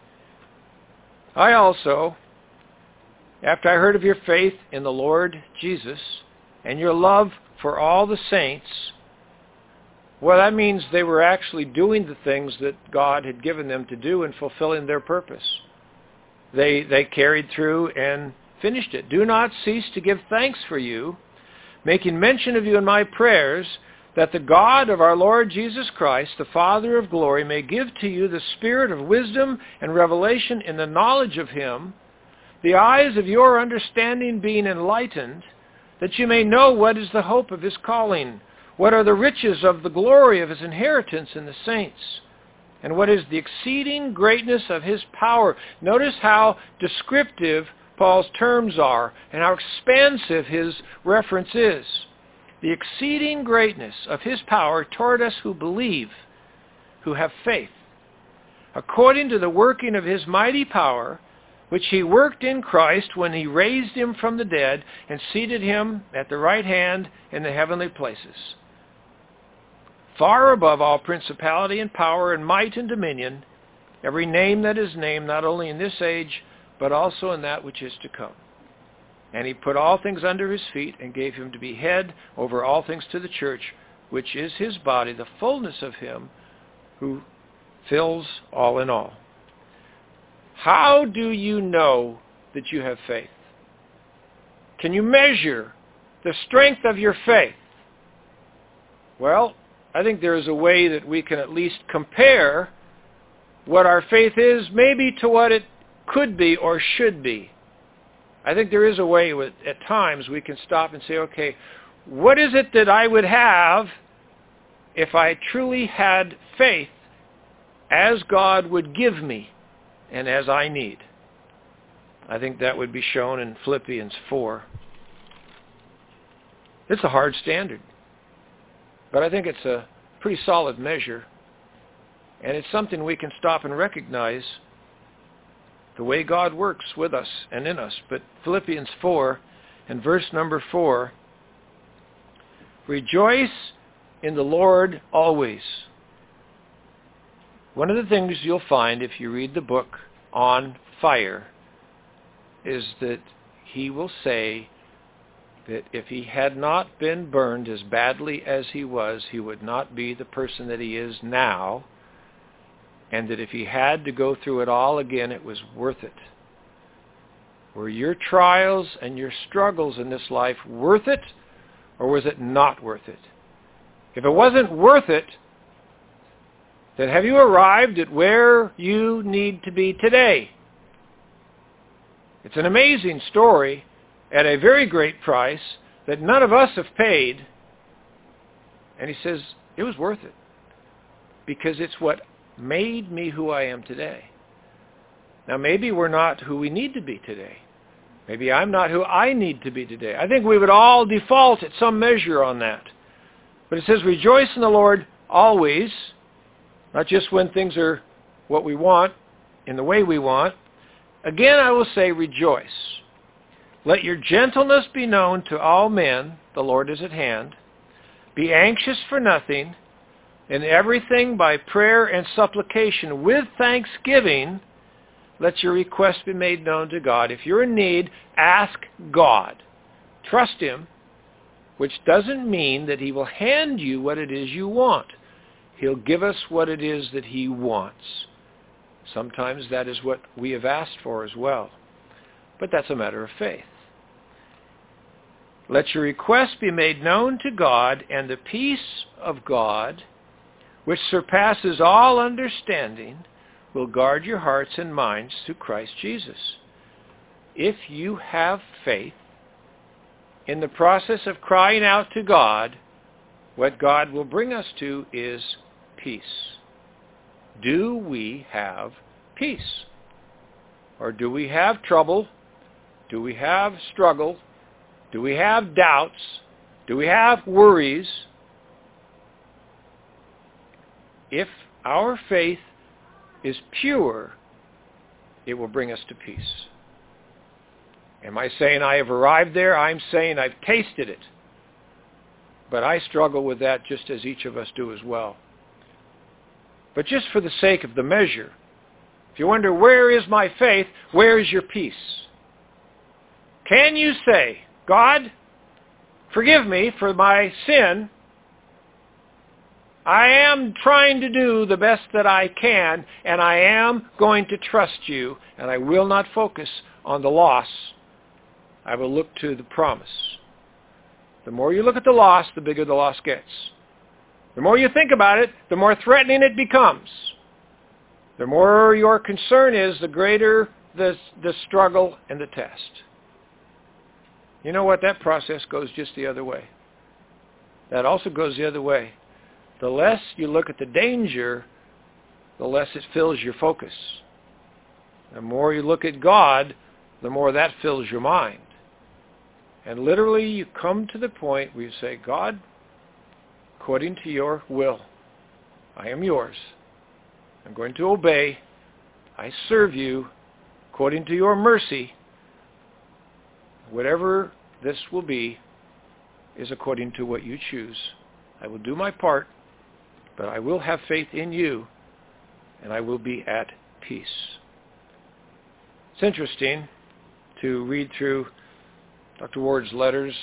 I also, after I heard of your faith in the Lord Jesus and your love for all the saints, well, that means they were actually doing the things that God had given them to do and fulfilling their purpose. They carried through and finished it. Do not cease to give thanks for you, making mention of you in my prayers, that the God of our Lord Jesus Christ, the Father of glory, may give to you the spirit of wisdom and revelation in the knowledge of him, the eyes of your understanding being enlightened, that you may know what is the hope of his calling, what are the riches of the glory of his inheritance in the saints, and what is the exceeding greatness of his power. Notice how descriptive Paul's terms are and how expansive his reference is. The exceeding greatness of his power toward us who believe, who have faith, according to the working of his mighty power, which he worked in Christ when he raised him from the dead and seated him at the right hand in the heavenly places, far above all principality and power and might and dominion, every name that is named, not only in this age, but also in that which is to come. And he put all things under his feet and gave him to be head over all things to the church, which is his body, the fullness of him who fills all in all. How do you know that you have faith? Can you measure the strength of your faith? Well, I think there is a way that we can at least compare what our faith is maybe to what it could be or should be. I think there is a way at times we can stop and say, okay, what is it that I would have if I truly had faith as God would give me and as I need? I think that would be shown in Philippians 4. It's a hard standard, but I think it's a pretty solid measure, and it's something we can stop and recognize the way God works with us and in us. But Philippians 4 and verse number 4, rejoice in the Lord always. One of the things you'll find if you read the book on fire is that he will say that if he had not been burned as badly as he was, he would not be the person that he is now, and that if he had to go through it all again, it was worth it. Were your trials and your struggles in this life worth it, or was it not worth it? If it wasn't worth it, then have you arrived at where you need to be today? It's an amazing story at a very great price that none of us have paid. And he says, it was worth it, because it's what made me who I am today. Now, maybe we're not who we need to be today. Maybe I'm not who I need to be today. I think we would all default at some measure on that. But it says, rejoice in the Lord always, not just when things are what we want, in the way we want. Again, I will say rejoice. Let your gentleness be known to all men. The Lord is at hand. Be anxious for nothing. In everything by prayer and supplication with thanksgiving, let your request be made known to God. If you're in need, ask God. Trust him, which doesn't mean that he will hand you what it is you want. He'll give us what it is that he wants. Sometimes that is what we have asked for as well. But that's a matter of faith. Let your request be made known to God, and the peace of God, which surpasses all understanding, will guard your hearts and minds through Christ Jesus. If you have faith, in the process of crying out to God, what God will bring us to is peace. Do we have peace? Or do we have trouble? Do we have struggle? Do we have doubts? Do we have worries? If our faith is pure, it will bring us to peace. Am I saying I have arrived there? I'm saying I've tasted it. But I struggle with that just as each of us do as well. But just for the sake of the measure, if you wonder, where is my faith? Where is your peace? Can you say, God, forgive me for my sin. I am trying to do the best that I can, and I am going to trust you, and I will not focus on the loss. I will look to the promise. The more you look at the loss, the bigger the loss gets. The more you think about it, the more threatening it becomes. The more your concern is, the greater the struggle and the test. You know what? That process goes just the other way. That also goes the other way. The less you look at the danger, the less it fills your focus. The more you look at God, the more that fills your mind. And literally you come to the point where you say, God, according to your will, I am yours. I'm going to obey. I serve you according to your mercy. Whatever this will be is according to what you choose. I will do my part, but I will have faith in you, and I will be at peace. It's interesting to read through Dr. Ward's letters,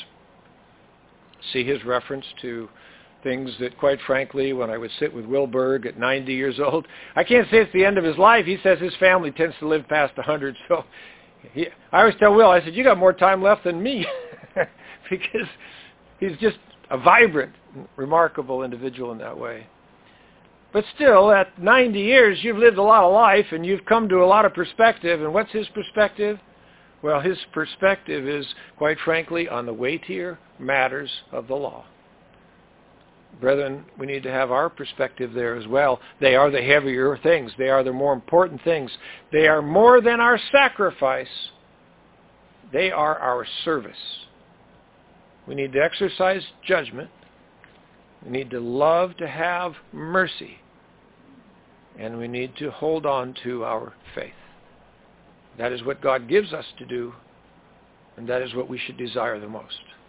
see his reference to things that, quite frankly, when I would sit with Will Berg at 90 years old, I can't say it's the end of his life. He says his family tends to live past 100, so I always tell Will, I said, you got more time left than me, because he's just a vibrant, remarkable individual in that way. But still, at 90 years, you've lived a lot of life, and you've come to a lot of perspective. And what's his perspective? Well, his perspective is, quite frankly, on the weightier matters of the law. Brethren, we need to have our perspective there as well. They are the heavier things. They are the more important things. They are more than our sacrifice. They are our service. We need to exercise judgment. We need to love to have mercy. And we need to hold on to our faith. That is what God gives us to do, and that is what we should desire the most.